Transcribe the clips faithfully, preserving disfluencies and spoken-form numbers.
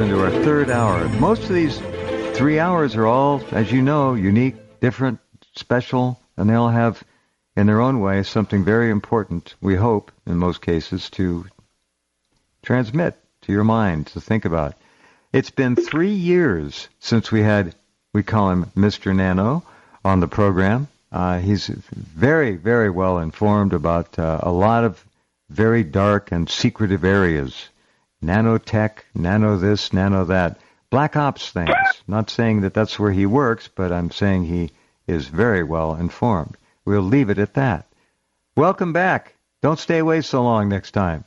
into our third hour. Most of these three hours are all, as you know, unique, different, special, and they all have, in their own way, something very important, we hope, in most cases, to transmit to your mind, to think about. It's been three years since we had, we call him Mister Nano, on the program. Uh, he's very, very well informed about uh, a lot of very dark and secretive areas. Nanotech, nano this, nano that. Black ops things. Not saying that that's where he works, but I'm saying he is very well informed. We'll leave it at that. Welcome back. Don't stay away so long next time.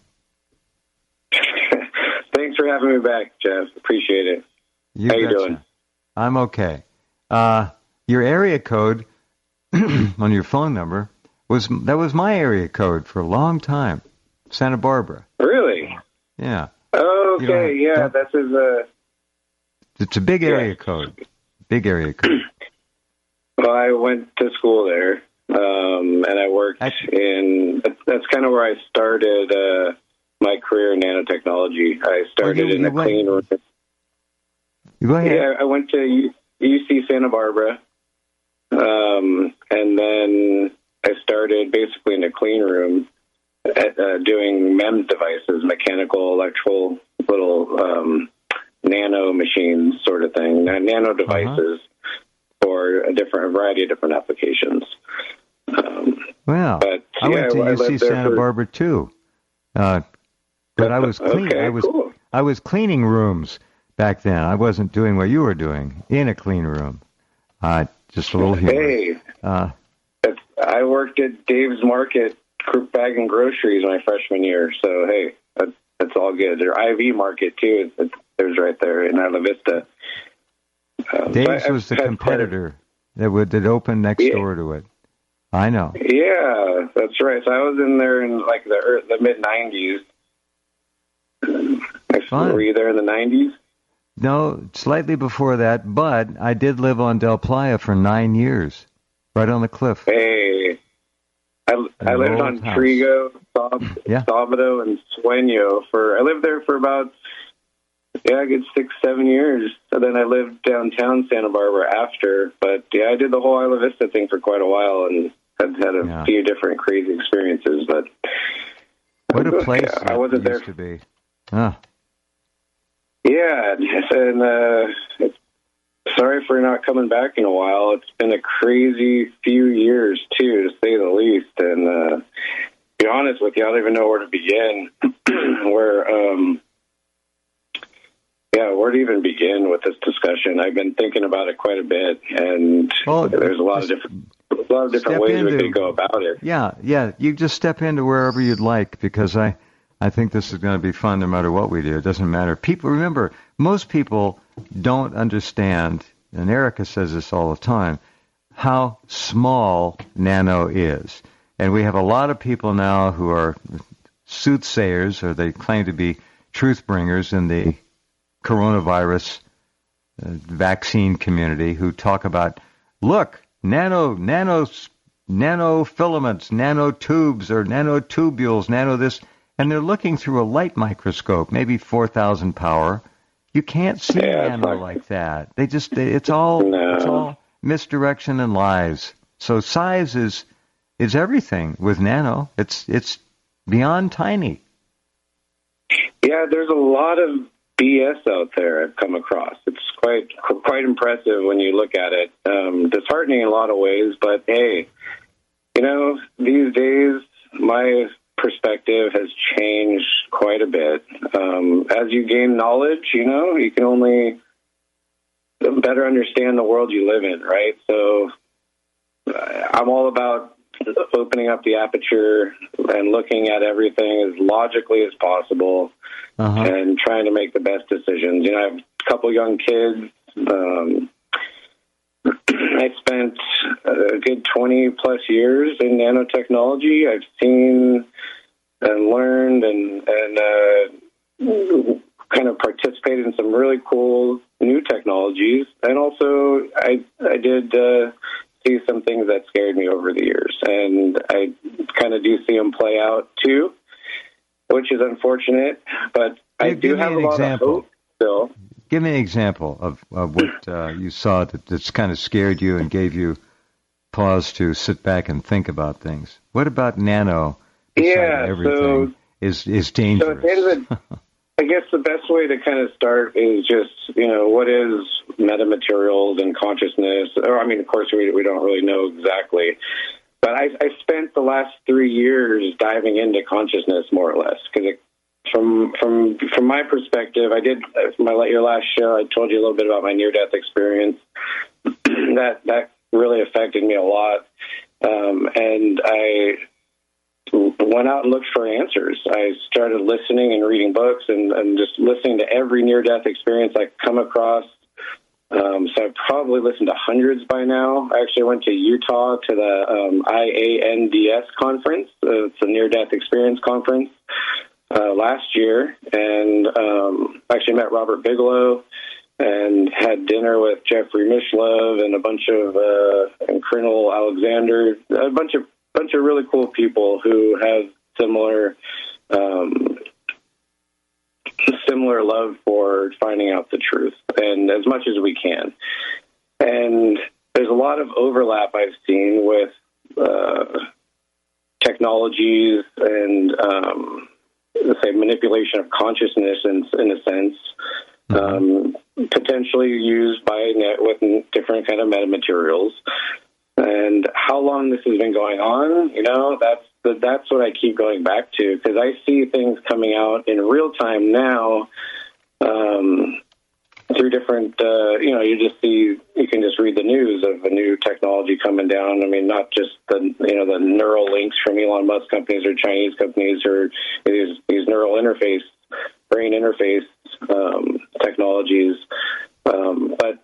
Thanks for having me back, Jeff. Appreciate it. You How you betcha. doing? I'm okay. Uh, your area code on your phone number was that was my area code for a long time. Santa Barbara. Really? Yeah. Okay, you know, yeah, that's his, uh... It's a big area yeah. code. Big area code. Well, I went to school there, um, and I worked I, in... That's kind of where I started uh, my career in nanotechnology. I started well, you, in you a went, clean room. You go ahead. Yeah, I went to U- UC Santa Barbara, um, and then I started basically in a clean room at, uh, doing MEMS devices, mechanical, electrical, little um, nano machines sort of thing, nano devices uh-huh. for a different a variety of different applications. Um, well, but, I yeah, went to I U C Santa for... Barbara too, uh, but I was clean. Okay, I was cool. I was cleaning rooms back then. I wasn't doing what you were doing in a clean room. Uh, just a little humor. Hey, uh, I worked at Dave's Market, bagging groceries my freshman year. So hey, that's, that's all good. Their I V Market too. It's, there's right there in Isla Vista. Um, Dave's so was the competitor that would that opened next yeah. door to it. I know. Yeah, that's right. So I was in there in like the the mid nineties. Were you there in the nineties? No, slightly before that, but I did live on Del Playa for nine years, right on the cliff. Hey, I, I lived on house. Trigo, Sav- yeah. Salvador, and Sueño for. I lived there for about yeah, a good six, seven years. And then I lived downtown Santa Barbara after. But yeah, I did the whole Isla Vista thing for quite a while and had had a yeah. few different crazy experiences. But what a place yeah, I wasn't used there to be. Huh. Yeah, and uh, it's, sorry for not coming back in a while. It's been a crazy few years, too, to say the least. And uh, to be honest with you, I don't even know where to begin. where, um, yeah, where to even begin with this discussion? I've been thinking about it quite a bit, and well, there's a lot of different, a lot of different ways into, we could go about it. Yeah, yeah, you just step into wherever you'd like, because I. I think this is going to be fun no matter what we do. It doesn't matter. People, remember, most people don't understand, and Erica says this all the time, how small nano is. And we have a lot of people now who are soothsayers, or they claim to be truth bringers in the coronavirus uh, vaccine community, who talk about, look, nano, nano, nanofilaments, nanotubes, or nanotubules, nano this. And they're looking through a light microscope, maybe four thousand power. You can't see yeah, nano like, like that. They just, they, it's all, no. it's all misdirection and lies. So size is, is everything with nano. It's, it's beyond tiny. Yeah, there's a lot of B S out there I've come across. It's quite, quite impressive when you look at it. Um, disheartening in a lot of ways, but hey, you know, these days, my perspective has changed quite a bit. Um, as you gain knowledge, you know, you can only better understand the world you live in, right? So uh, I'm all about opening up the aperture and looking at everything as logically as possible uh-huh. and trying to make the best decisions. You know, I have a couple young kids. Um, I spent a good twenty plus years in nanotechnology. I've seen and learned and, and uh, kind of participated in some really cool new technologies. And also I, I did uh, see some things that scared me over the years. And I kind of do see them play out too, which is unfortunate. But I Give, do give have me a an lot example. of hope still. give me an example of, of what uh, you saw that, that's kind of scared you and gave you pause to sit back and think about things. What about nano? Yeah, everything so is is dangerous. So at the end of the, I guess the best way to kind of start is just, you know, what is metamaterials and consciousness? Or, I mean, of course, we we don't really know exactly. But I, I spent the last three years diving into consciousness, more or less, because from from from my perspective, I did my your last show. I told you a little bit about my near-death experience. that that really affected me a lot, um, and I went out and looked for answers. I started listening and reading books and, and just listening to every near-death experience I come across. Um, so I've probably listened to hundreds by now. I actually went to Utah to the um, I A N D S conference. Uh, it's a near-death experience conference uh, last year, and um, actually met Robert Bigelow and had dinner with Jeffrey Mishlove and a bunch of uh, and Colonel Alexander, a bunch of bunch of really cool people who have similar um, similar love for finding out the truth, and as much as we can. And there's a lot of overlap I've seen with uh, technologies and, um, let's say, manipulation of consciousness in, in a sense, um, potentially used by net with different kind of metamaterials. And how long this has been going on, you know, that's that's what I keep going back to, because I see things coming out in real time now um, through different, uh, you know, you just see, you can just read the news of a new technology coming down. I mean, not just the, you know, the neural links from Elon Musk companies or Chinese companies or these, these neural interface, brain interface um, technologies, um, but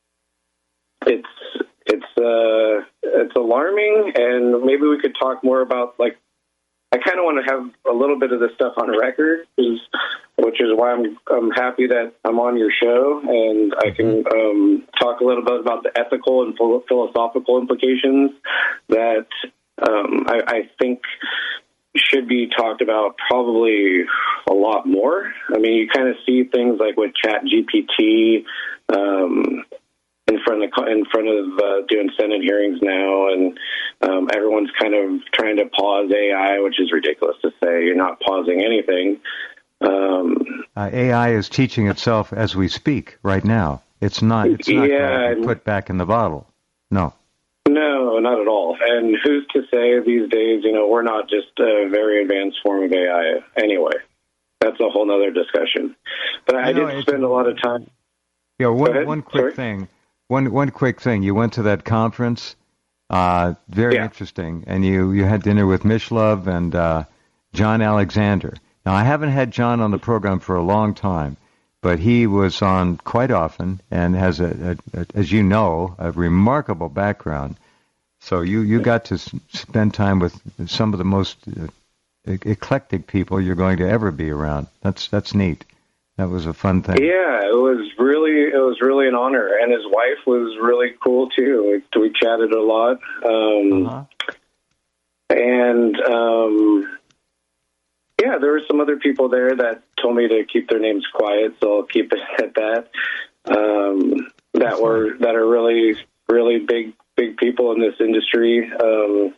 it's, It's uh, it's alarming, and maybe we could talk more about, like, I kind of want to have a little bit of this stuff on record, is, which is why I'm I'm happy that I'm on your show, and I can um, talk a little bit about the ethical and philosophical implications that um, I, I think should be talked about probably a lot more. I mean, you kind of see things like with Chat G P T, um, in front of in front of uh, doing Senate hearings now, and um, everyone's kind of trying to pause A I, which is ridiculous to say. You're not pausing anything. Um, uh, A I is teaching itself as we speak right now. It's not. It's not yeah, going to be put back in the bottle. No. No, not at all. And who's to say these days? You know, we're not just a very advanced form of A I anyway. That's a whole other discussion. But I, I know, did spend a lot of time. Yeah, one one quick Sorry? thing. One one quick thing. You went to that conference, uh, very yeah. interesting, and you, you had dinner with Mishlove and uh, John Alexander. Now, I haven't had John on the program for a long time, but he was on quite often and has, a, a, a as you know, a remarkable background. So you, you got to s- spend time with some of the most uh, eclectic people you're going to ever be around. That's that's neat. That was a fun thing. Yeah, it was really it was really an honor, and his wife was really cool too. We, we chatted a lot, um, uh-huh. and um, yeah, there were some other people there that told me to keep their names quiet, so I'll keep it at that. Um, that That's were right. that are really really big big people in this industry. Um,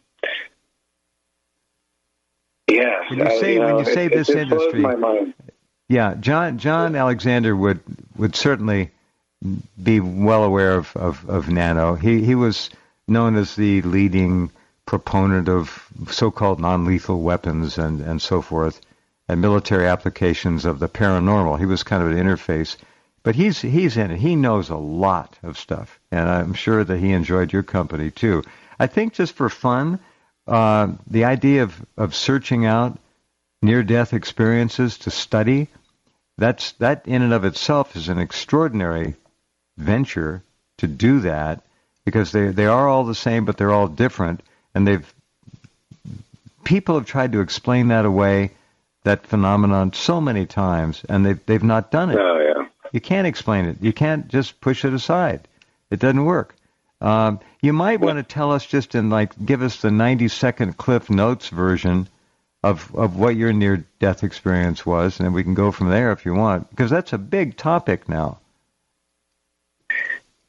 yeah, when you say uh, you know, when you say it, this it, it industry. blows my mind. Yeah, John John Alexander would would certainly be well aware of, of, of nano. He he was known as the leading proponent of so-called non-lethal weapons and, and so forth, and military applications of the paranormal. He was kind of an interface, but he's he's in it. He knows a lot of stuff, and I'm sure that he enjoyed your company too. I think just for fun, uh, the idea of, of searching out near-death experiences to study. That's that in and of itself is an extraordinary venture to do that, because they they are all the same, but they're all different, and they've people have tried to explain that away, that phenomenon, so many times, and they've they've not done it. Oh yeah, you can't explain it. You can't just push it aside. It doesn't work. Um, you might want to tell us just in like give us the ninety second Cliff Notes version of of what your near-death experience was, and then we can go from there if you want, because that's a big topic now.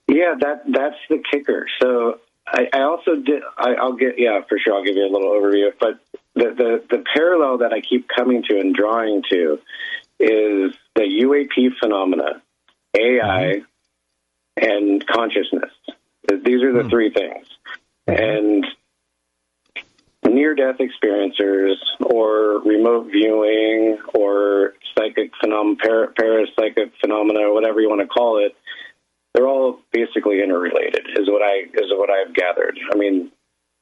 Yeah, that that's the kicker. So I, I also did. I, I'll get yeah for sure. I'll give you a little overview. But the, the the parallel that I keep coming to and drawing to is the U A P phenomena, A I, mm-hmm. and consciousness. These are the mm-hmm. three things. And near-death experiencers, or remote viewing, or psychic phenom- para- parapsychic phenomena, or whatever you want to call it, they're all basically interrelated. Is what I is what I've gathered. I mean,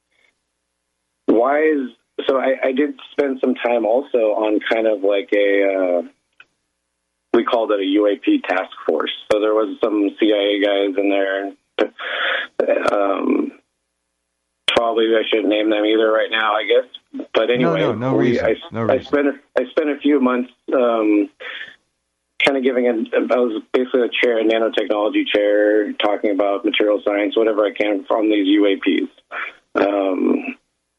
why is so? I, I did spend some time also on kind of like a uh, we called it a U A P task force. So there was some C I A guys in there. Um, Probably I shouldn't name them either right now, I guess. But anyway, no, no, no we, reason. I, no reason. I spent I spent a few months um, kind of giving. A, I was basically a chair, a nanotechnology chair, talking about material science, whatever I can from these U A Ps. Um,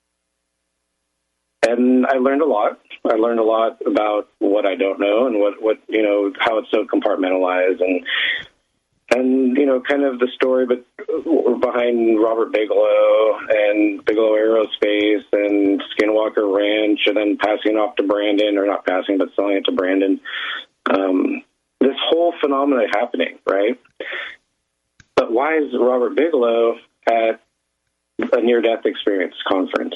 and I learned a lot. I learned a lot about what I don't know and what, what you know how it's so compartmentalized and. And, you know, kind of the story but behind Robert Bigelow and Bigelow Aerospace and Skinwalker Ranch and then passing it off to Brandon, or not passing, but selling it to Brandon. Um, this whole phenomena happening, right? But why is Robert Bigelow at a near-death experience conference?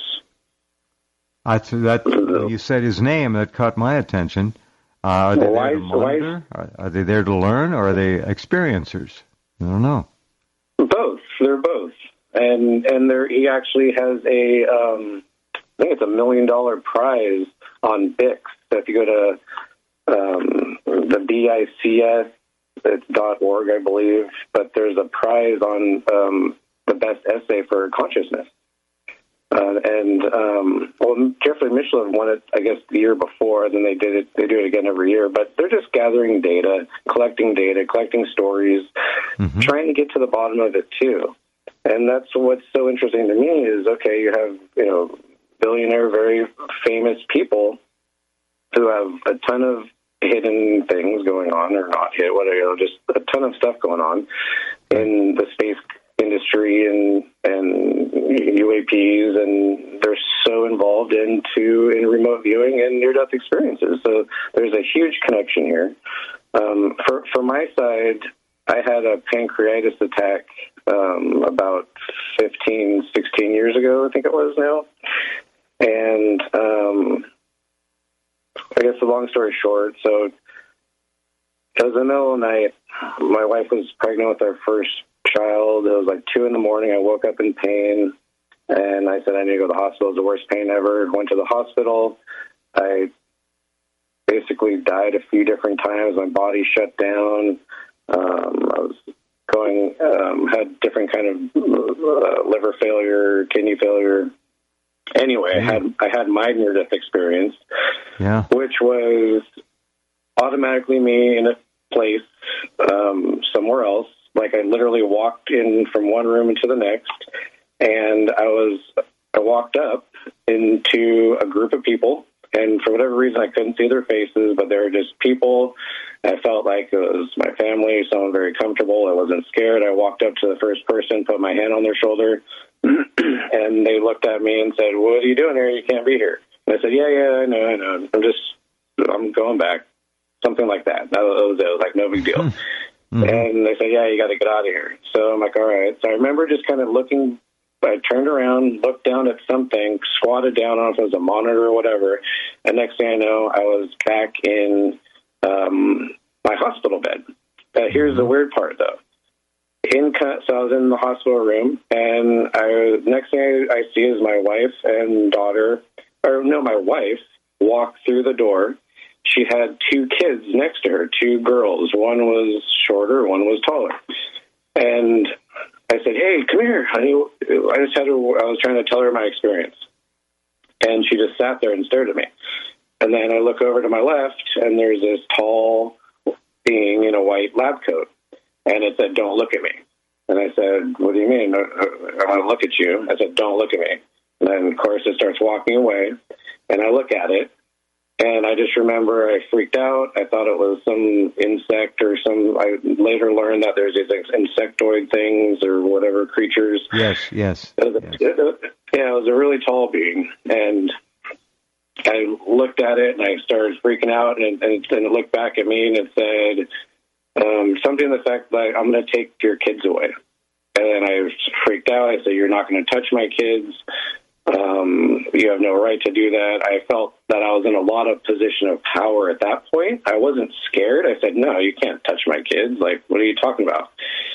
I, that, when you said his name, that caught my attention. Uh, are they well, there to monitor? Are, are they there to learn, or are they experiencers? I don't know. Both. They're both. And and there, he actually has a, um, I think it's a million dollar prize on B I C S. So if you go to um, the B I C S, it's .org, I believe, but there's a prize on um, the best essay for consciousness. Uh, and um, well, Jeffrey Michelin won it, I guess, the year before. Then they did it. They do it again every year. But they're just gathering data, collecting data, collecting stories, mm-hmm. trying to get to the bottom of it too. And that's what's so interesting to me is okay, you have you know billionaire, very famous people who have a ton of hidden things going on, or not hidden, whatever, you know, just a ton of stuff going on in the space industry and and U A Ps, and they're so involved into in remote viewing and near-death experiences. So there's a huge connection here. Um, for for my side, I had a pancreatitis attack um, about fifteen, sixteen years ago, I think it was now. And um, I guess the long story short, so it was in the middle of the night. My wife was pregnant with our first child. It was like two in the morning. I woke up in pain, and I said I need to go to the hospital. It was the worst pain ever. Went to the hospital. I basically died a few different times. My body shut down. Um, I was going, um, had different kind of uh, liver failure, kidney failure. Anyway, mm. I had I had my near-death experience, yeah, which was automatically me in a place um, somewhere else. Like I literally walked in from one room into the next, and I was I walked up into a group of people, and for whatever reason I couldn't see their faces, but they were just people. I felt like it was my family, someone very comfortable. I wasn't scared. I walked up to the first person, put my hand on their shoulder, and they looked at me and said, "What are you doing here? You can't be here." And I said, "Yeah, yeah, I know, I know. I'm just I'm going back." Something like that. That was it. It was like no big deal. Mm-hmm. And they said, yeah, you got to get out of here. So I'm like, all right. So I remember just kind of looking, I turned around, looked down at something, squatted down, I don't know if it was a monitor or whatever. And next thing I know, I was back in um, my hospital bed. Uh, here's the weird part, though. In So I was in the hospital room, and I, next thing I, I see is my wife and daughter, or no, my wife walk through the door. She had two kids next to her, two girls. One was shorter, one was taller. And I said, hey, come here, honey. I just had to, I was trying to tell her my experience. And she just sat there and stared at me. And then I look over to my left, and there's this tall being in a white lab coat. And it said, don't look at me. And I said, what do you mean? I want to look at you. I said, don't look at me. And then, of course, it starts walking away. And I look at it. And I just remember I freaked out. I thought it was some insect or some, I later learned that there's these insectoid things or whatever creatures. Yes, yes. It was a, yes. It, yeah, it was a really tall being. And I looked at it and I started freaking out, and, and, and it looked back at me and it said um, something to the fact that I'm going to take your kids away. And then I freaked out. I said, you're not going to touch my kids. Um, you have no right to do that. I felt that I was in a lot of position of power at that point. I wasn't scared. I said, no, you can't touch my kids. Like, what are you talking about?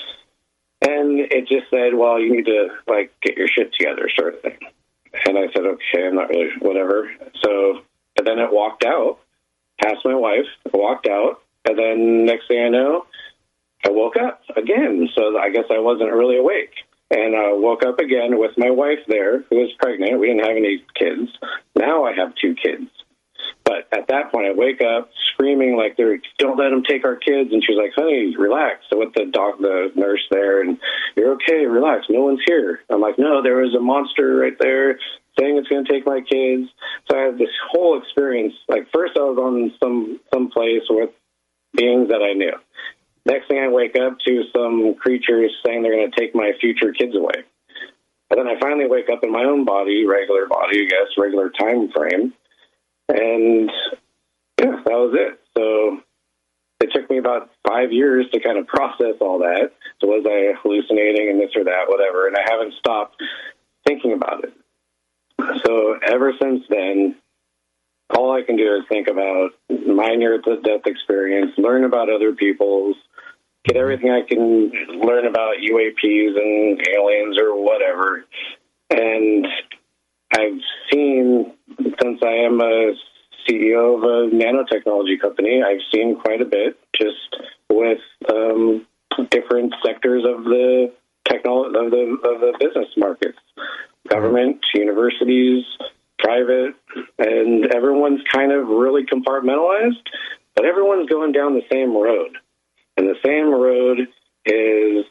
And it just said, well, you need to, like, get your shit together, sort of thing. And I said, okay, I'm not really, whatever. So, and then it walked out, past my wife, walked out, and then next thing I know, I woke up again. So I guess I wasn't really awake. And I woke up again with my wife there, who was pregnant. We didn't have any kids. Now I have two kids. But at that point, I wake up screaming like, "They're don't let them take our kids." And she's like, "Honey, relax." So with the doc, the nurse there, and you're okay, relax. No one's here. I'm like, no, there was a monster right there saying it's going to take my kids. So I had this whole experience. Like first, I was on some some place with beings that I knew. Next thing I wake up to some creatures saying they're going to take my future kids away. And then I finally wake up in my own body, regular body, I guess, regular time frame. And yeah, that was it. So it took me about five years to kind of process all that. So was I hallucinating and this or that, whatever. And I haven't stopped thinking about it. So ever since then, all I can do is think about my near-death experience, learn about other people's, get everything I can learn about U A Ps and aliens or whatever. And I've seen, since I am a C E O of a nanotechnology company, I've seen quite a bit just with um, different sectors of the technology of the of the business markets, government, universities, private, and everyone's kind of really compartmentalized, but everyone's going down the same road. And the same road is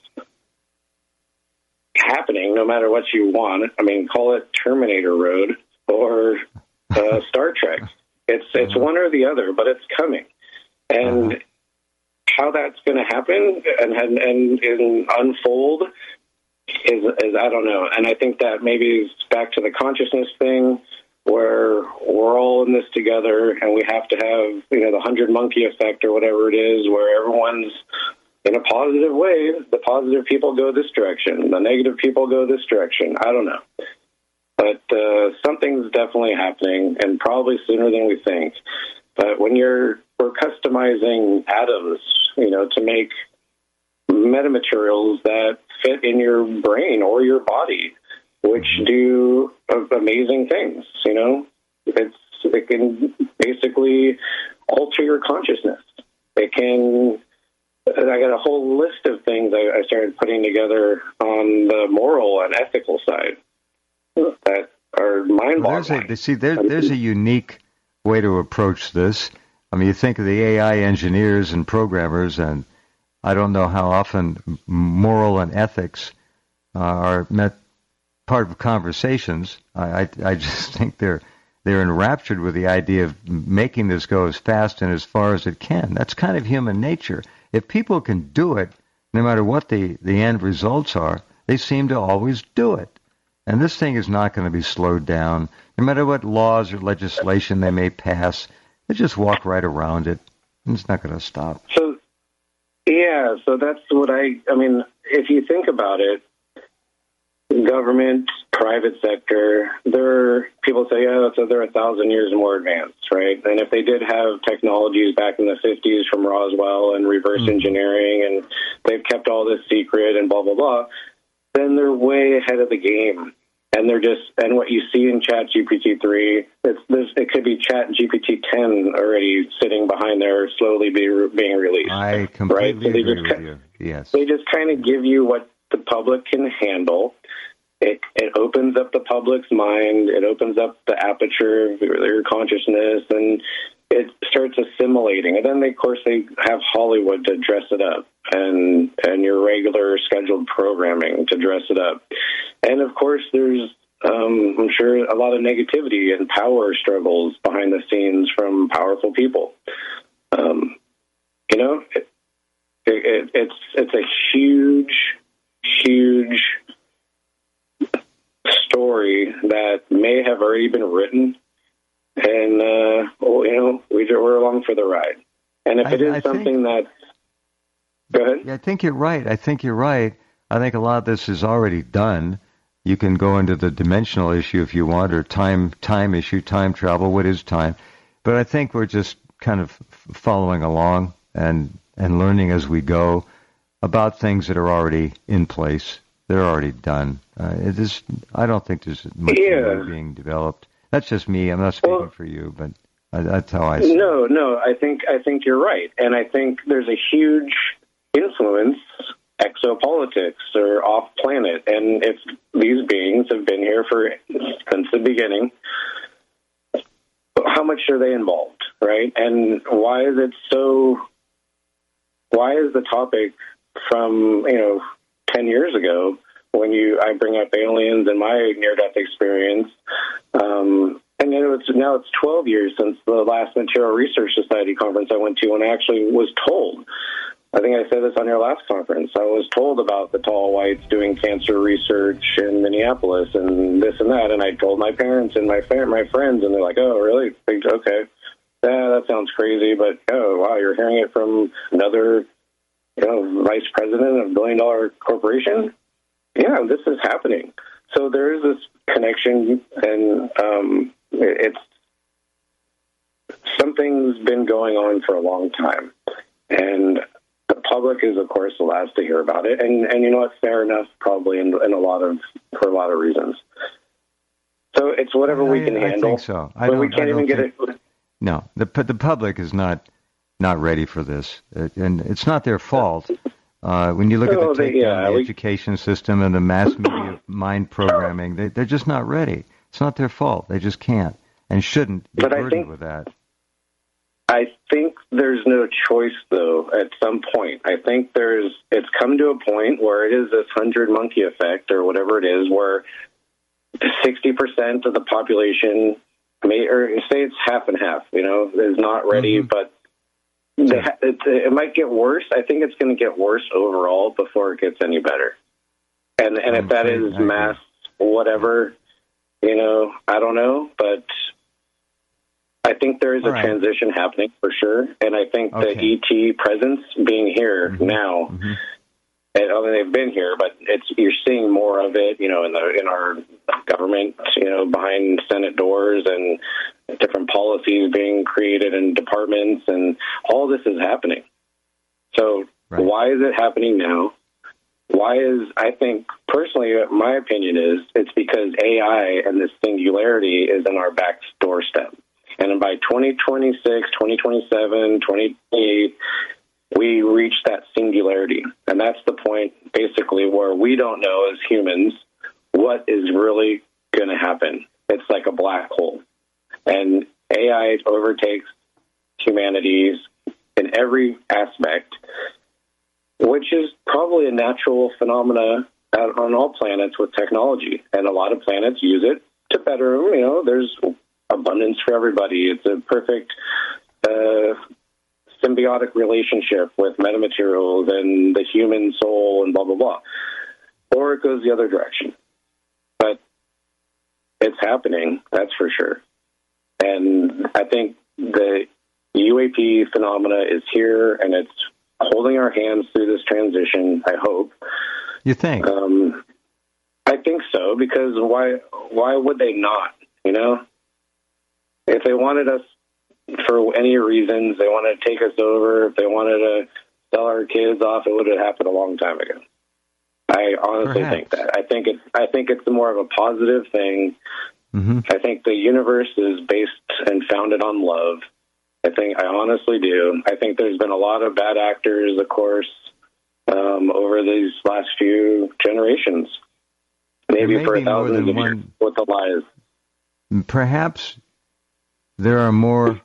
happening no matter what you want. I mean, call it Terminator Road or uh, Star Trek. It's it's uh-huh. one or the other, but it's coming. And uh-huh. how that's going to happen and, and, and, and unfold is, is, I don't know. And I think that maybe it's back to the consciousness thing, where we're all in this together and we have to have, you know, the hundred monkey effect or whatever it is, where everyone's in a positive way. The positive people go this direction. The negative people go this direction. I don't know. But uh, something's definitely happening, and probably sooner than we think. But when you're, we're customizing atoms, you know, to make metamaterials that fit in your brain or your body, which do amazing things, you know. It's, it can basically alter your consciousness. It can, I got a whole list of things I, I started putting together on the moral and ethical side that are mind-boggling. Well, there's a, see, there, there's a unique way to approach this. I mean, you think of the A I engineers and programmers, and I don't know how often moral and ethics uh, are met part of conversations. I, I, I just think they're they're enraptured with the idea of making this go as fast and as far as it can. That's kind of human nature. If people can do it, no matter what the, the end results are, they seem to always do it. And this thing is not going to be slowed down. No matter what laws or legislation they may pass, they just walk right around it, and it's not going to stop. So, yeah, so that's what I, I mean, if you think about it, government, private sector, they're, people say, yeah, so they're a thousand years more advanced, right? And if they did have technologies back in the fifties from Roswell and reverse mm-hmm. engineering, and they've kept all this secret and blah, blah, blah, then they're way ahead of the game. And they're just, and what you see in Chat G P T three, it's, it could be Chat G P T ten already sitting behind there, slowly be, being released. I completely right? so they agree just, with you. Yes. They just kind of give you what the public can handle. It, it opens up the public's mind. It opens up the aperture of their consciousness, and it starts assimilating. And then, they, of course, they have Hollywood to dress it up, and and your regular scheduled programming to dress it up. And, of course, there's um, I'm sure, a lot of negativity and power struggles behind the scenes from powerful people. Um, you know, it, it, it's it's a huge, huge story that may have already been written, and uh, well, you know, we, we're along for the ride. And if I, it is I something think, that, go ahead. Yeah, I think you're right. I think you're right. I think a lot of this is already done. You can go into the dimensional issue if you want, or time time issue, time travel. What is time? But I think we're just kind of following along and and learning as we go about things that are already in place. They're already done. Uh, it is. I don't think there's much Yeah. new being developed. That's just me. I'm not speaking Well, for you, but I, that's how I see it. No, no, I think I think you're right, and I think there's a huge influence, exopolitics or off planet, and if these beings have been here for since the beginning, how much are they involved, right? And why is it so? Why is the topic from you know ten years ago when you I bring up aliens and my near-death experience? Um, And then it's, now it's twelve years since the last Material Research Society conference I went to, and I actually was told, I think I said this on your last conference, I was told about the tall whites doing cancer research in Minneapolis and this and that, and I told my parents and my fa- my friends, and they're like, oh, really? Okay. Yeah, that sounds crazy, but, oh, wow, you're hearing it from another you know, vice president of a billion-dollar corporation? Yeah, this is happening. So there is this connection, and um, it's something's been going on for a long time, and the public is, of course, the last to hear about it. And and you know what? Fair enough, probably in, in a lot of for a lot of reasons. So it's whatever I, we can I handle. think so. I but don't, we can't I don't even get think, it. No, the the public is not not ready for this, it, and it's not their fault. Uh, when you look Oh, at the they- takedown yeah, of the we- education system and the mass media mind programming, they, they're just not ready. It's not their fault. They just can't and shouldn't be But I burdened think- with that. I think there's no choice, though, at some point. I think there's, it's come to a point where it is this hundred monkey effect or whatever it is, where sixty percent of the population may, or say it's half and half, you know, is not ready, Mhm. but they, it, it might get worse. I think it's going to get worse overall before it gets any better. And, and if I'm that afraid is I agree. mass, whatever, you know, I don't know, but I think there is All a right. transition happening for sure, and I think the Okay. E T presence being here Mhm. now, Mhm. and I mean, they've been here, but it's you're seeing more of it, you know, in the in our government, you know, behind Senate doors and different policies being created in departments, and all this is happening. So Right. why is it happening now? Why is, I think, personally, my opinion is, it's because A I and this singularity is in our back doorstep. And by twenty twenty-six, twenty twenty-seven, twenty twenty-eight, we reach that singularity. And that's the point, basically, where we don't know as humans what is really going to happen. It's like a black hole. And A I overtakes humanities in every aspect, which is probably a natural phenomena on all planets with technology. And a lot of planets use it to better them. You know, there's abundance for everybody. It's a perfect uh, symbiotic relationship with metamaterials and the human soul and blah, blah, blah. Or it goes the other direction. But it's happening, that's for sure. And I think the U A P phenomena is here, and it's holding our hands through this transition, I hope. You think? Um, I think so, because why why would they not, you know? If they wanted us for any reasons, they wanted to take us over, if they wanted to sell our kids off, it would have happened a long time ago. I honestly Perhaps. think that. I think it's I think it's more of a positive thing. Mm-hmm. I think the universe is based and founded on love. I think I honestly do. I think there's been a lot of bad actors, of course, um, over these last few generations. Maybe There may for be more thousands than of years one- with the lies. Perhaps there are more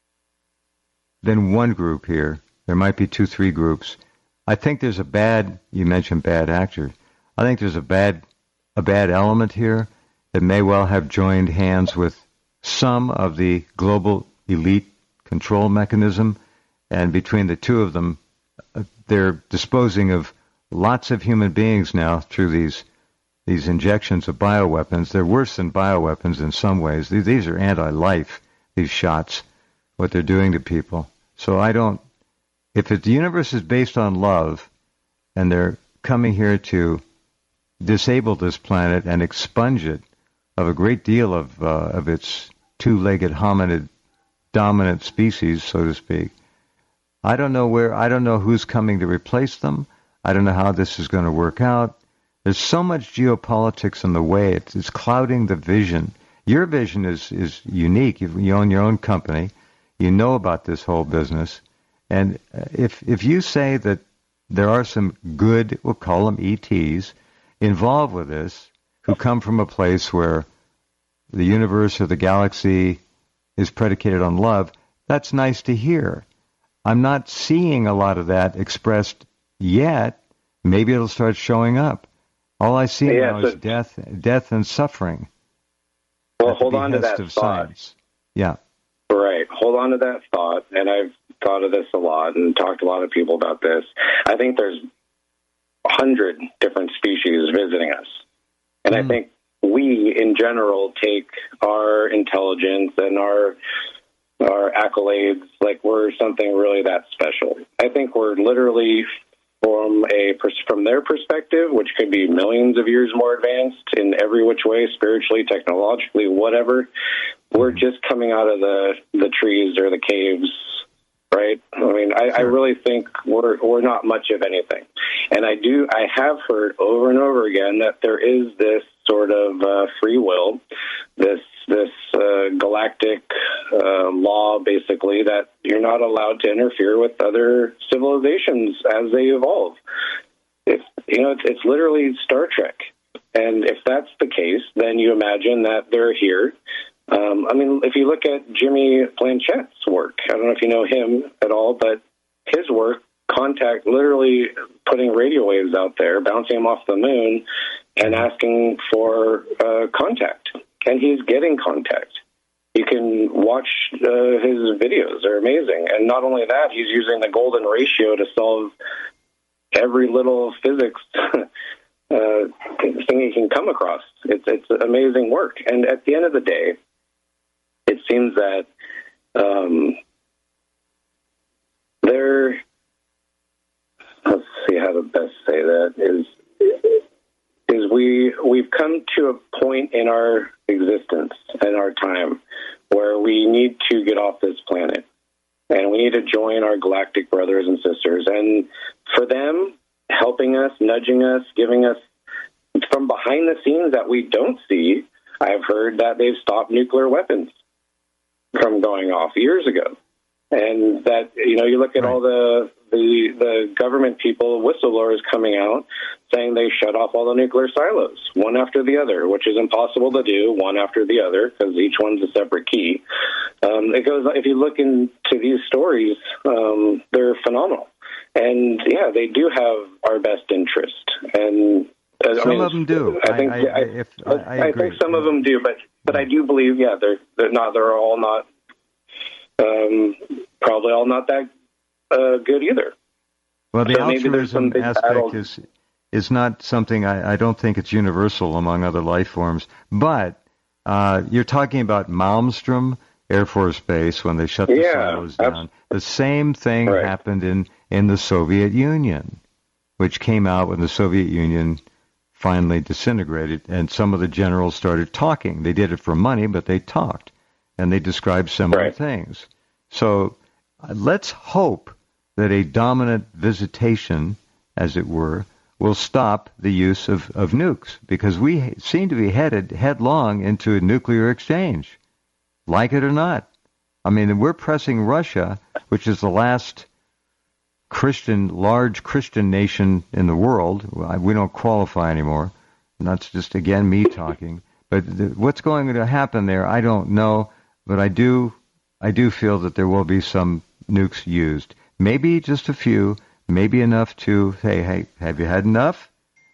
than one group here. There might be two, three groups. I think there's a bad, you mentioned bad actor. I think there's a bad, a bad element here, that may well have joined hands with some of the global elite control mechanism, and between the two of them, uh, they're disposing of lots of human beings now through these these injections of bioweapons. They're worse than bioweapons in some ways. These, these are anti-life, these shots, what they're doing to people. So I don't, if it, the universe is based on love, and they're coming here to disable this planet and expunge it of a great deal of uh, of its two-legged hominid dominant species, so to speak, I don't know where, I don't know who's coming to replace them. I don't know how this is going to work out. There's so much geopolitics in the way. It's, it's clouding the vision. Your vision is, is unique. You, you own your own company. You know about this whole business. And if if you say that there are some good, we'll call them E Ts, involved with this, who come from a place where the universe or the galaxy is predicated on love, that's nice to hear. I'm not seeing a lot of that expressed yet. Maybe it'll start showing up. All I see yeah, now so, is death, death and suffering. Well, hold on to that thought. Science. Yeah. Right. Hold on to that thought. And I've thought of this a lot and talked to a lot of people about this. I think there's a hundred different species visiting us. And mm. I think we, in general, take our intelligence and our our accolades like we're something really that special. I think we're literally, from a from their perspective, which could be millions of years more advanced in every which way, spiritually, technologically, whatever, we're just coming out of the, the trees or the caves, right? I mean, I, I really think we're we're not much of anything. And I do I have heard over and over again that there is this sort of uh, free will, this this uh, galactic uh, law, basically, that you're not allowed to interfere with other civilizations as they evolve. If you know, it's, it's literally Star Trek. And if that's the case, then you imagine that they're here. Um, I mean, if you look at Jimmy Planchet's work, I don't know if you know him at all, but his work, contact, literally putting radio waves out there, bouncing them off the moon, and asking for uh, contact. And he's getting contact. You can watch uh, his videos. They're amazing. And not only that, he's using the golden ratio to solve every little physics uh, thing he can come across. It's, it's amazing work. And at the end of the day, it seems that um, they're, let's see how to best say that, is is we, we've come to a point in our existence and our time where we need to get off this planet. And we need to join our galactic brothers and sisters. And for them, helping us, nudging us, giving us from behind the scenes that we don't see, I've heard that they've stopped nuclear weapons from going off years ago. And that, you know, you look at right. all the, the the government people, whistleblowers coming out saying they shut off all the nuclear silos, one after the other, which is impossible to do, one after the other, because each one's a separate key. Um, it goes, if you look into these stories, um, they're phenomenal. And, yeah, they do have our best interest. And uh, some I mean, of them do. I think I, I, if, I, I, I think some of them do, but but I do believe, yeah, they're they're not. They're all not. Um, probably all not that uh, good either. Well, the so altruism aspect battle. is is not something I, I don't think it's universal among other life forms. But uh, you're talking about Malmstrom Air Force Base when they shut the yeah, silos down. The same thing right. happened in, in the Soviet Union, which came out when the Soviet Union finally disintegrated, and some of the generals started talking. They did it for money, but they talked. And they describe similar right. things. So uh, let's hope that a dominant visitation, as it were, will stop the use of, of nukes, because we seem to be headed headlong into a nuclear exchange, like it or not. I mean, we're pressing Russia, which is the last Christian, large Christian nation in the world. We don't qualify anymore. And that's just, again, me talking. But the, what's going to happen there, I don't know. But I do, I do feel that there will be some nukes used. Maybe just a few, maybe enough to say, hey, have you had enough?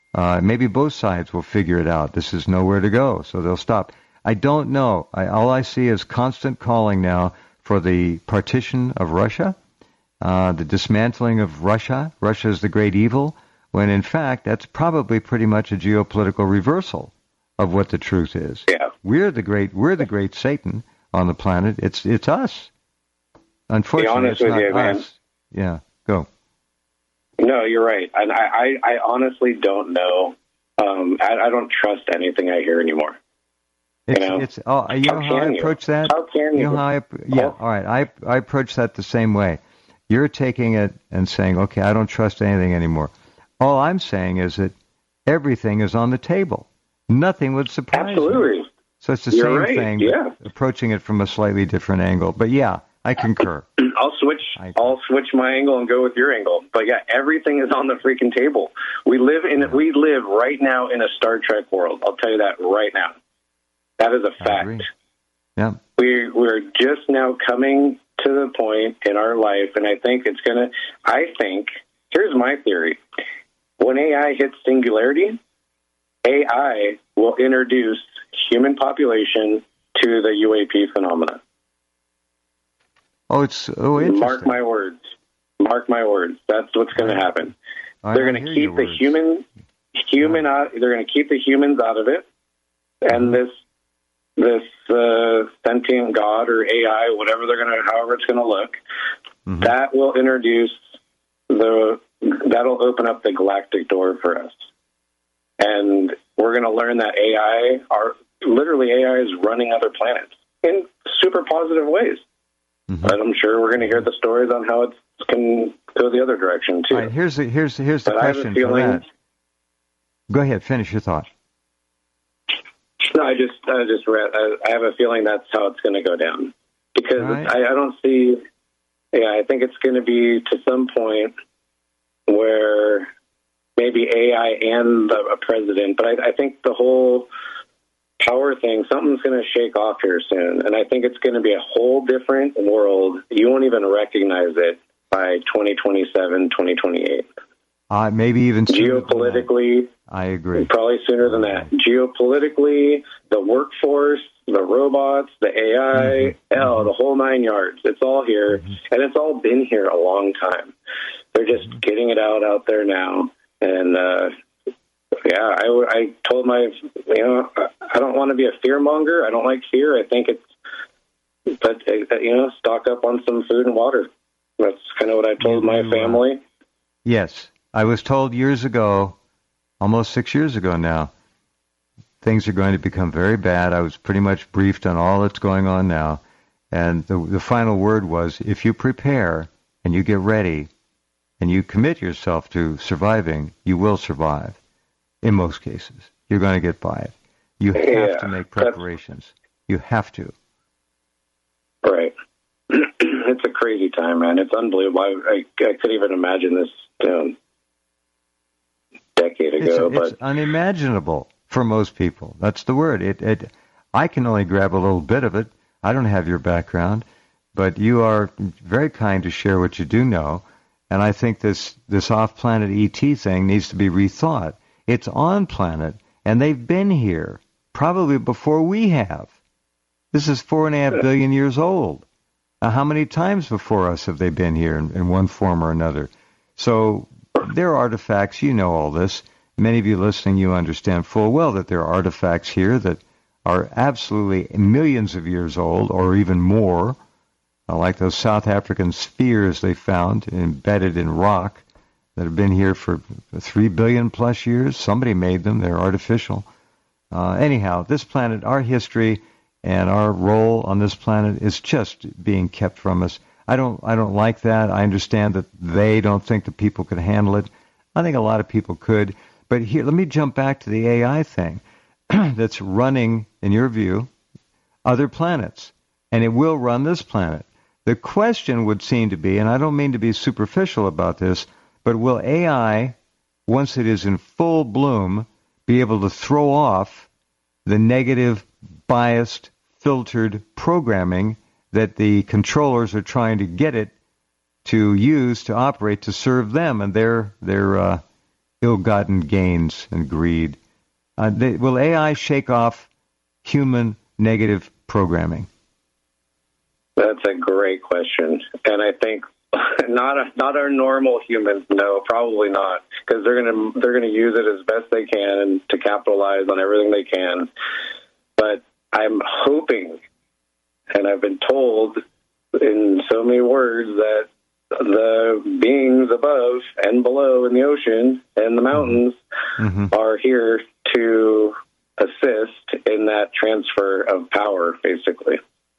Uh, maybe both sides will figure it out. This is nowhere to go, so they'll stop. I don't know. I, all I see is constant calling now for the partition of Russia, uh, the dismantling of Russia. Russia is the great evil, when in fact that's probably pretty much a geopolitical reversal of what the truth is. Yeah. We're the great we're the great Satan on the planet. It's it's us. Unfortunately, it's not you, us. Man. Yeah, go. No, you're right. And I, I, I honestly don't know. Um, I, I don't trust anything I hear anymore. It's, you know, it's, oh, you know how, how I approach you? that? How can you? You know how I, yeah, oh. all right. I, I approach that the same way. You're taking it and saying, okay, I don't trust anything anymore. All I'm saying is that everything is on the table. Nothing would surprise Absolutely. me. So it's the You're same right. thing, yeah. but approaching it from a slightly different angle. But yeah, I concur. I'll switch. I, I'll switch my angle and go with your angle. But yeah, everything is on the freaking table. We live in. Yeah. We live right now in a Star Trek world. I'll tell you that right now. That is a fact. Yeah. We we're just now coming to the point in our life, and I think it's gonna. I think here's my theory: when A I hits singularity, A I will introduce human population to the U A P phenomena. Oh, it's oh interesting. Mark my words. Mark my words. That's what's going to happen. I they're going to keep the words. human human yeah. out. They're going to keep the humans out of it, and this this uh, sentient God or A I, whatever they're going to, however it's going to look, mm-hmm. that will introduce the that'll open up the galactic door for us, and we're going to learn that A I are literally A I is running other planets in super positive ways. Mm-hmm. But I'm sure we're going to hear the stories on how it can go the other direction too. All right, here's the here's the, here's the but question feeling, for that. Go ahead, finish your thought. No, I just I just read. I, I have a feeling that's how it's going to go down because right. I, I don't see. Yeah, I think it's going to be to some point where maybe A I and a president, but I, I think the whole power thing, something's going to shake off here soon. And I think it's going to be a whole different world. You won't even recognize it by twenty twenty-seven, twenty twenty-eight. Uh, maybe even sooner geopolitically. I agree. Probably sooner than that. Geopolitically, the workforce, the robots, the A I, mm-hmm. oh, the whole nine yards. It's all here. Mm-hmm. And it's all been here a long time. They're just mm-hmm. getting it out out there now. And, uh, yeah, I, I told my, you know, I don't want to be a fear monger. I don't like fear. I think it's, but, you know, stock up on some food and water. That's kind of what I told my family. Yes. I was told years ago, almost six years ago now, things are going to become very bad. I was pretty much briefed on all that's going on now. And the, the final word was, if you prepare and you get ready and you commit yourself to surviving, you will survive. In most cases, you're going to get by it. You have yeah, to make preparations. You have to. Right. It's a crazy time, man. It's unbelievable. I, I, I couldn't even imagine this um, decade ago. It's, but it's unimaginable for most people. That's the word. It, it. I can only grab a little bit of it. I don't have your background, but you are very kind to share what you do know. And I think this, this off-planet E T thing needs to be rethought. It's on planet, and they've been here probably before we have. This is four and a half billion years old. Now, how many times before us have they been here in, in one form or another? So there are artifacts. You know all this. Many of you listening, you understand full well that there are artifacts here that are absolutely millions of years old or even more, like those South African spheres they found embedded in rock that have been here for three billion plus years. Somebody made them. They're artificial. Uh, anyhow, this planet, our history and our role on this planet is just being kept from us. I don't I don't like that. I understand that they don't think that people could handle it. I think a lot of people could. But here, let me jump back to the A I thing that's running, in your view, other planets. And it will run this planet. The question would seem to be, and I don't mean to be superficial about this, but will A I, once it is in full bloom, be able to throw off the negative, biased, filtered programming that the controllers are trying to get it to use to operate to serve them and their their uh, ill-gotten gains and greed. Uh, they, will A I shake off human negative programming? That's a great question, and I think not a, not our normal humans. No, probably not, because they're gonna they're gonna use it as best they can to capitalize on everything they can. But I'm hoping, and I've been told in so many words, that the beings above and below in the ocean and the mountains mm-hmm. are here to assist in that transfer of power, basically.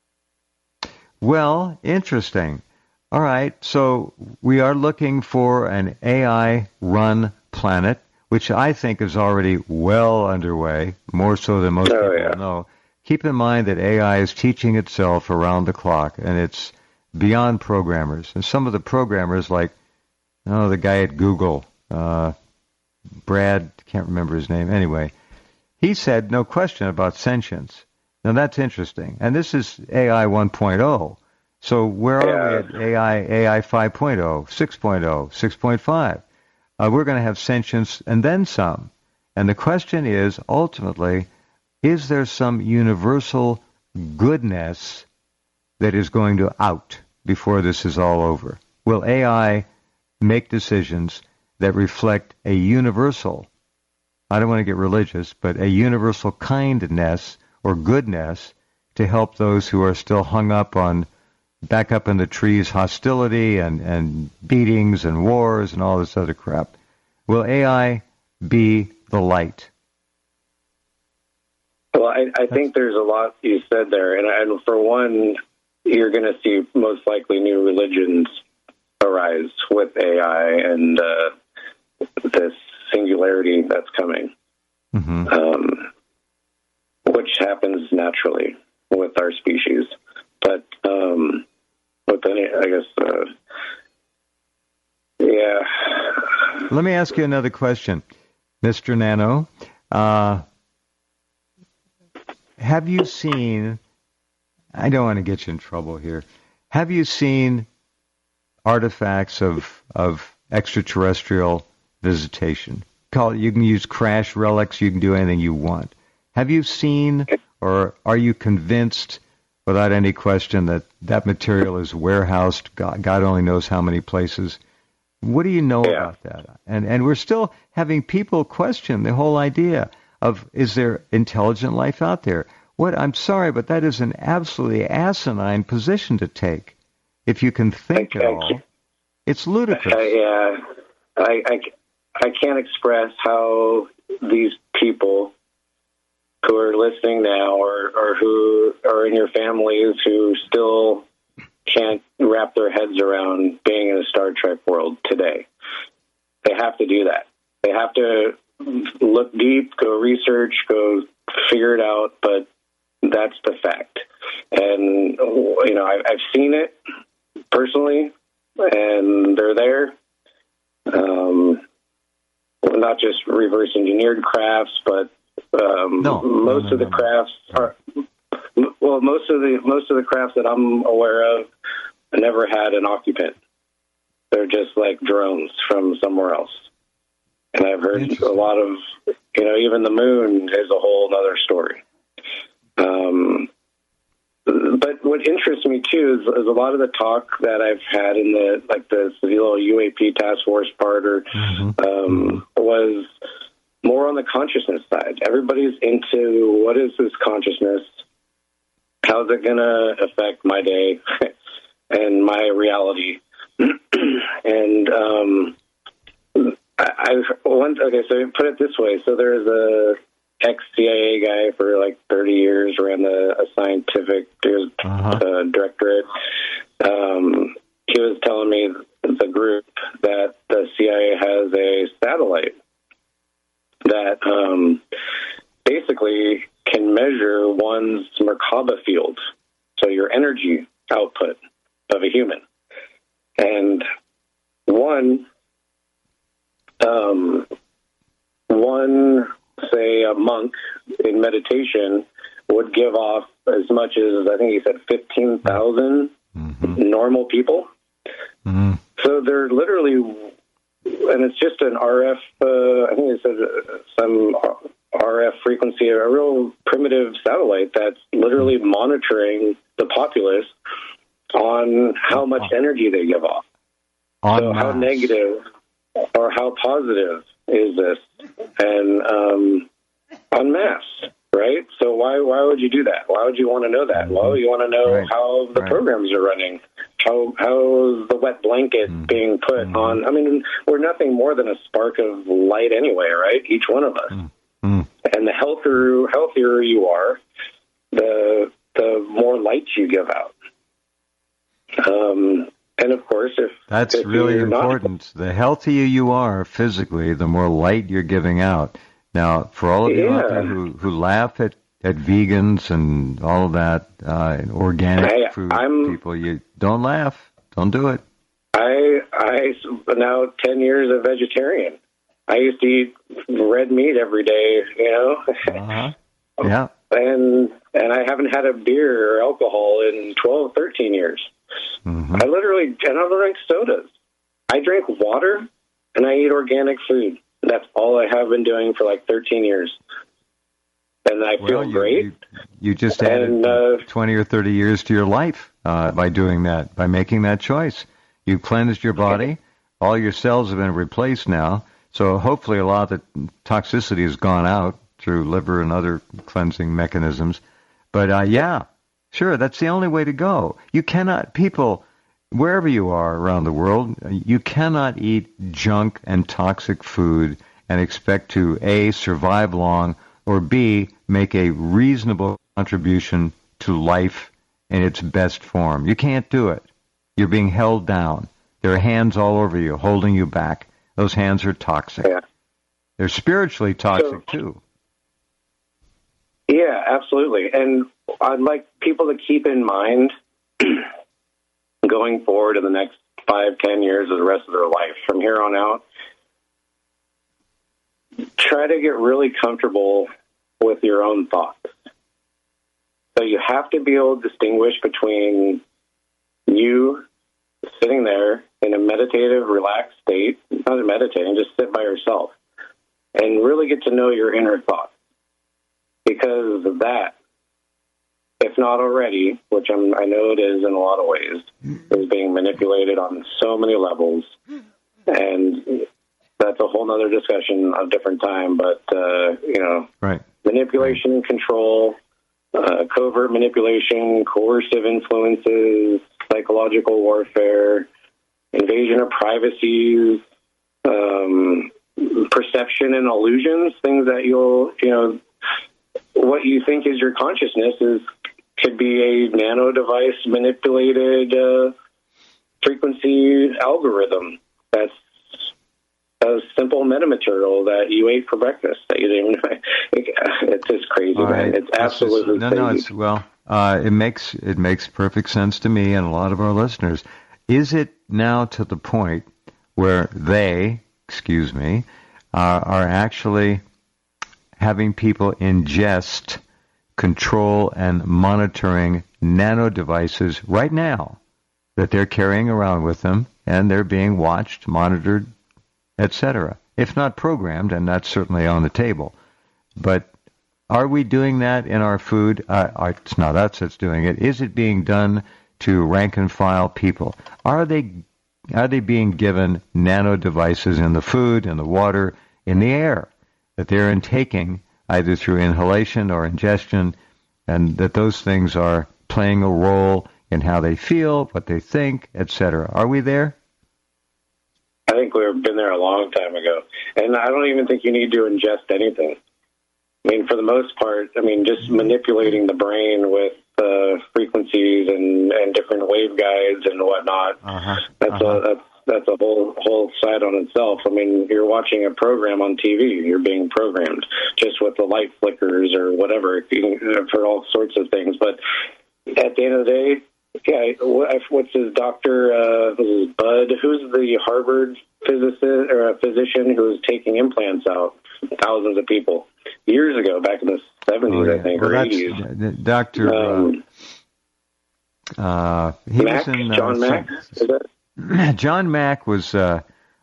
Well, interesting. All right, so we are looking for an A I-run planet, which I think is already well underway, more so than most oh, people yeah. know. Keep in mind that A I is teaching itself around the clock, and it's beyond programmers. And some of the programmers, like oh, the guy at Google, uh, Brad, can't remember his name. Anyway, he said no question about sentience. Now, that's interesting. And this is A I one point oh. So where are yeah. we at A I, A I five point oh, six point oh, six point five? Uh, we're going to have sentience and then some. And the question is, ultimately, is there some universal goodness that is going to out before this is all over? Will A I make decisions that reflect a universal, I don't want to get religious, but a universal kindness or goodness to help those who are still hung up on back up in the trees hostility and, and beatings and wars and all this other crap? Will A I be the light? Well, I, I think there's a lot you said there. And, and for one, you're going to see most likely new religions arise with A I and uh, this singularity that's coming, mm-hmm. um, which happens naturally with our species. But um, with any, I guess, uh, yeah. Let me ask you another question, Mister Nano. Uh, have you seen, I don't want to get you in trouble here, have you seen artifacts of of extraterrestrial visitation? Call it, you can use crash relics, you can do anything you want. Have you seen, or are you convinced without any question that that material is warehoused, God, God only knows how many places? What do you know yeah. about that? And and we're still having people question the whole idea of, is there intelligent life out there? What, I'm sorry, but that is an absolutely asinine position to take. If you can think at all, it's ludicrous. Uh, yeah, I, I, I can't express how these people who are listening now, or, or who are in your families who still can't wrap their heads around being in a Star Trek world today. They have to do that. They have to look deep, go research, go figure it out, but that's the fact. And, you know, I, I've seen it personally, and they're there. Um, not just reverse engineered crafts, but um, no, most no, no, of the no. crafts are, well, most of the most of the crafts that I'm aware of never had an occupant. They're just like drones from somewhere else. And I've heard a lot of, you know, even the moon is a whole other story. Um, but what interests me too is, is a lot of the talk that I've had in the like the little U A P task force part, or mm-hmm. um, was more on the consciousness side. Everybody's into what is this consciousness? How's it going to affect my day and my reality? and um, I, I one okay, so put it this way: so there's a ex-C I A guy for like thirty years, ran the a scientific uh-huh. uh, directorate. Um, he was telling me the group that the C I A has a satellite that um, basically can measure one's Merkaba field, so your energy output of a human. And one, um, one, say a monk in meditation would give off as much as, I think he said fifteen thousand mm-hmm. normal people. Mm-hmm. So they're literally and it's just an R F, uh, I think it's a, some R F frequency, a real primitive satellite that's literally monitoring the populace on how much energy they give off. En so masse. How negative or how positive is this? And um, en masse, right? So why why would you do that? Why would you want to know that? Well, you want to know Right. how the Right. programs are running. How how's the wet blanket Mm. being put Mm. on? I mean, we're nothing more than a spark of light anyway, right? Each one of us. Mm. Mm. And the healthier healthier you are, the the more light you give out. Um, and of course, if That's if really you're not- important. The healthier you are physically, the more light you're giving out. Now, for all of you out there Yeah. who, who laugh at, at vegans and all of that, uh, and organic Hey, food I'm- people, you don't laugh. Don't do it. I I now ten years a vegetarian. I used to eat red meat every day, you know, Uh-huh. Yeah. and and I haven't had a beer or alcohol in twelve, thirteen years. hmm I literally, and I don't drink sodas. I drink water and I eat organic food. That's all I have been doing for like thirteen years. And I feel Well, you, great. you, you just added And, uh, twenty or thirty years to your life uh, by doing that, by making that choice. You cleansed your body. All your cells have been replaced now. So hopefully a lot of the toxicity has gone out through liver and other cleansing mechanisms. But, uh, yeah, sure, that's the only way to go. You cannot, people, wherever you are around the world, you cannot eat junk and toxic food and expect to, A, survive long, or B, make a reasonable contribution to life in its best form. You can't do it. You're being held down. There are hands all over you holding you back. Those hands are toxic. Yeah. They're spiritually toxic, So- too. Yeah, absolutely. And I'd like people to keep in mind going forward in the next five, ten years of the rest of their life, from here on out, try to get really comfortable with your own thoughts. So you have to be able to distinguish between you sitting there in a meditative, relaxed state, not meditating, just sit by yourself, and really get to know your inner thoughts. Because of that, if not already, which I'm, I know it is in a lot of ways, is being manipulated on so many levels. And that's a whole other discussion of a different time. But, uh, you know, Right. manipulation and control, uh, covert manipulation, coercive influences, psychological warfare, invasion of privacies, um, perception and illusions, things that you'll, you know, what you think is your consciousness is could be a nano device manipulated uh, frequency algorithm. That's a simple metamaterial that you ate for breakfast that you didn't even. It's just crazy, All man. right. It's This is- absolutely no, crazy. no. It's well. Uh, it makes it makes perfect sense to me and a lot of our listeners. Is it now to the point where they, excuse me, uh, are actually having people ingest, control, and monitoring nano devices right now that they're carrying around with them, and they're being watched, monitored, et cetera? If not programmed, and that's certainly on the table. But are we doing that in our food? Uh, it's not us that's doing it. Is it being done to rank and file people? Are they are they being given nano devices in the food, in the water, in the air that they're intaking either through inhalation or ingestion, and that those things are playing a role in how they feel, what they think, et cetera? Are we there? I think we've been there a long time ago. And I don't even think you need to ingest anything. I mean, for the most part, I mean, just manipulating the brain with uh, frequencies and, and different waveguides and whatnot. Uh-huh. That's Uh-huh. a that's that's a whole whole side on itself. I mean, you're watching a program on T V. You're being programmed just with the light flickers or whatever for all sorts of things. But at the end of the day, yeah, what's his doctor? Uh, this is Bud. Who's the Harvard physicist or a physician who was taking implants out thousands of people years ago, back in the seventies, Oh, yeah. I think, well, or that's, eighties. uh, Doctor Um, uh, uh, he Mack, was in uh, John Mack. some- Is that? John Mack was uh,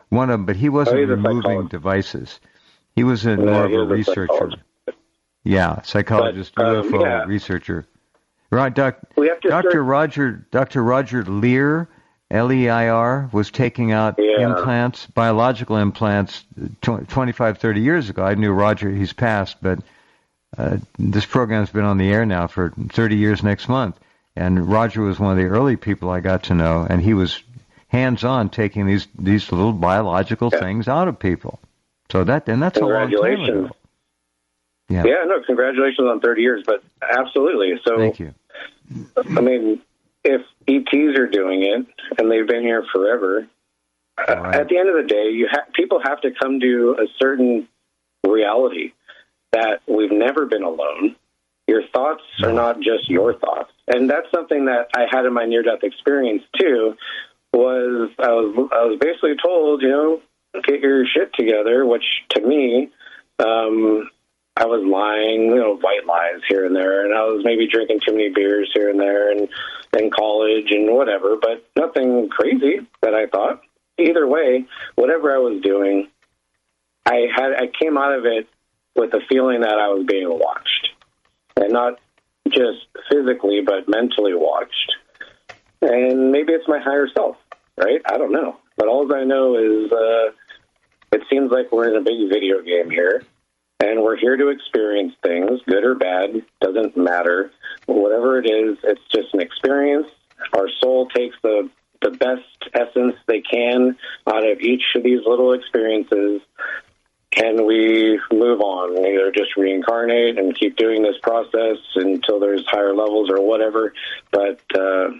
one of them, but he wasn't Oh, he's a removing psychologist. devices. He was a, No, more of he a was a researcher. psychologist. Yeah, psychologist, But, um, U F O yeah. researcher. Right, doc, We have to Doctor start- Roger Doctor Roger Leir, L E I R, was taking out Yeah. implants, biological implants, tw- twenty-five, thirty years ago. I knew Roger; he's passed, but uh, this program's been on the air now for thirty years next month. And Roger was one of the early people I got to know, and he was hands-on taking these these little biological Yeah. things out of people. So that and that's a long time Congratulations. ago. Yeah. Yeah, no, congratulations on thirty years, but absolutely. So, Thank you. I mean, if E Ts are doing it and they've been here forever, uh, Right. at the end of the day, you ha- people have to come to a certain reality that we've never been alone. Your thoughts are not just your thoughts, and that's something that I had in my near-death experience too. Was I was I was basically told, you know, get your shit together, which to me. Um, I was lying, you know, white lies here and there, and I was maybe drinking too many beers here and there, and in college and whatever, but nothing crazy that I thought. Either way, whatever I was doing, I had I came out of it with a feeling that I was being watched, and not just physically, but mentally watched. And maybe it's my higher self, right? I don't know, but all I know is uh, it seems like we're in a big video game here. And we're here to experience things, good or bad, doesn't matter. Whatever it is, it's just an experience. Our soul takes the, the best essence they can out of each of these little experiences, and we move on. Either just reincarnate and keep doing this process until there's higher levels or whatever. But uh,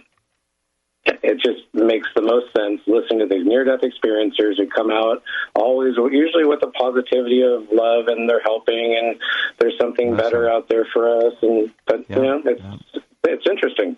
it just makes the most sense listening to these near-death experiencers who come out always, usually with the positivity of love, and they're helping, and there's something That's better right. out there for us. And but Yeah, you know, it's yeah. it's interesting.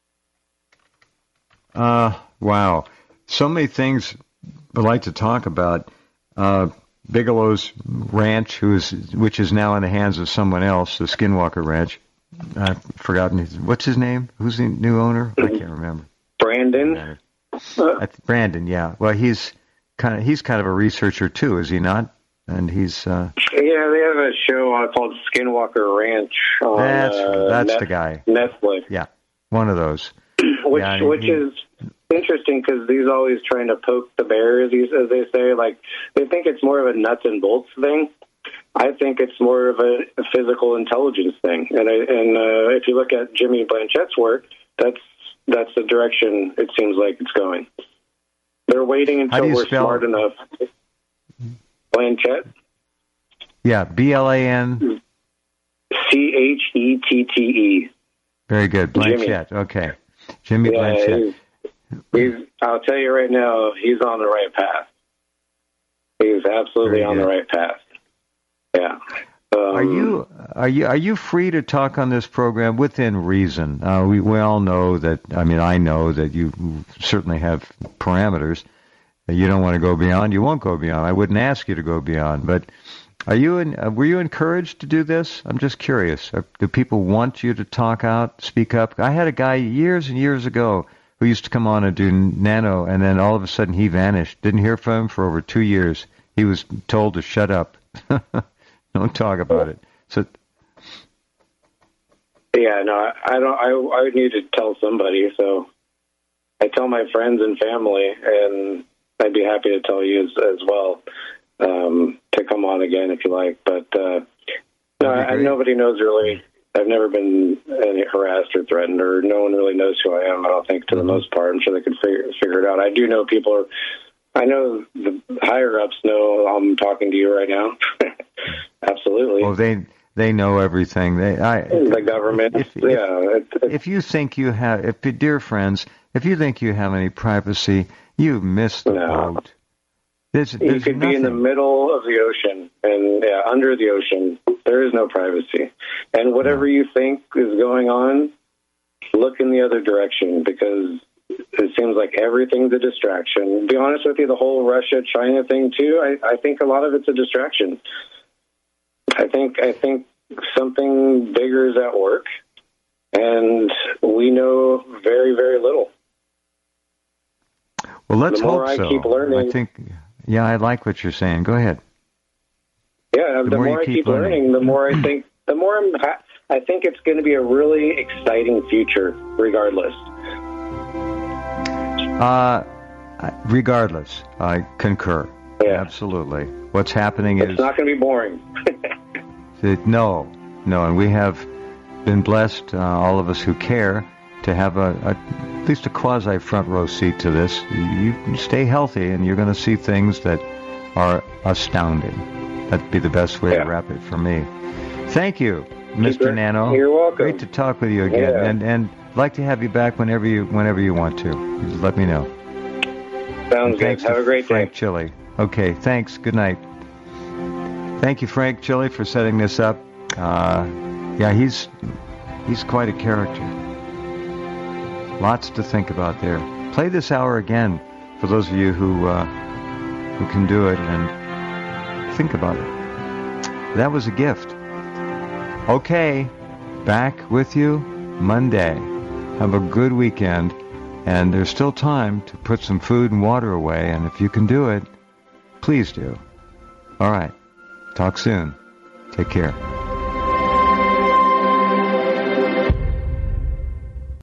Uh, wow. So many things I'd like to talk about. Uh, Bigelow's ranch, who's which is now in the hands of someone else, the Skinwalker Ranch. I've forgotten his, what's his name? Who's the new owner? I can't remember. Brandon, I th- Brandon, yeah. Well, he's kind of he's kind of a researcher too, is he not? And he's uh, yeah, they have a show uh, called Skinwalker Ranch on that's uh, that's Net- the guy. Netflix. Yeah, one of those. which Yeah, which he- is interesting because he's always trying to poke the bear, as, he, as they say. Like they think it's more of a nuts and bolts thing. I think it's more of a, a physical intelligence thing. And I, and uh, if you look at Jimmy Blanchett's work, that's that's the direction it seems like it's going. They're waiting How until do you we're spell smart it? enough. Blanchett, Yeah, B L A N. C H E T T E. Very good, Jimmy. Blanchett. Okay, Jimmy Yeah, Blanchett. he's, he's, I'll tell you right now, he's on the right path. He's absolutely Very on the good. right path. Yeah. Um, Are you are you are you free to talk on this program within reason? Uh, we we all know that. I mean, I know that you certainly have parameters that you don't want to go beyond. You won't go beyond. I wouldn't ask you to go beyond. But are you in, uh, were you encouraged to do this? I'm just curious. Are, do people want you to talk out, speak up? I had a guy years and years ago who used to come on and do nano, and then all of a sudden he vanished. Didn't hear from him for over two years. He was told to shut up. Don't talk about it. So, Yeah, no, I, I don't. I I would need to tell somebody. So I tell my friends and family, and I'd be happy to tell you as, as well um, to come on again if you like. But uh, no, I, nobody knows really. I've never been any harassed or threatened, or no one really knows who I am. I don't think, to the most part. I'm sure they could figure, figure it out. I do know people are. I know the higher ups know I'm talking to you right now. Absolutely. well, they they know everything. They I The government, If, if, yeah. It, it, if you think you have, if dear friends, if you think you have any privacy, you've missed the No. boat. There's, you there's could nothing. be in the middle of the ocean, and yeah, under the ocean. There is no privacy. And whatever you think is going on, look in the other direction, because it seems like everything's a distraction. To be honest with you, the whole Russia-China thing, too, I, I think a lot of it's a distraction. I think I think something bigger is at work, and we know very, very little. Well, let's the more hope I so. keep learning- I think Yeah, I like what you're saying. Go ahead. Yeah, the, the more, more I keep, keep learning, learning, the more I think, the more I'm, I think it's going to be a really exciting future, regardless. Uh, regardless, I concur. Yeah. Absolutely. What's happening it's is... It's not going to be boring. it, no, no, and we have been blessed, uh, all of us who care, to have a, a at least a quasi front row seat to this. You, you stay healthy, and you're going to see things that are astounding. That'd be the best way yeah. to wrap it for me. Thank you, Mister You're, Nano. You're welcome. Great to talk with you again, yeah. and and I'd like to have you back whenever you whenever you want to. Just let me know. Sounds good. Have a great Frank day. Chili. Okay, thanks. Good night. Thank you, Frank Chili, for setting this up. Uh, yeah, he's he's quite a character. Lots to think about there. Play this hour again for those of you who uh, who can do it, and think about it. That was a gift. Okay, back with you Monday. Have a good weekend, and there's still time to put some food and water away, and if you can do it, please do. All right. Talk soon. Take care.